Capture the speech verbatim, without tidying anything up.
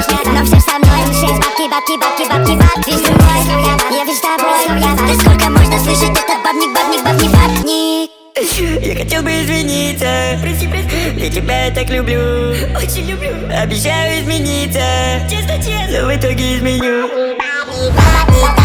Но все со мной шесть бабки, бабки, бабки, бабки, бабки. Весь другой, я весь тобой. Да сколько можно слышать этот бабник, бабник, бабник, бабник. Я хотел бы извиниться, прости, прости. Для тебя я так люблю, очень люблю. Обещаю измениться, честно, честно, но в итоге изменю. Бабник, бабник,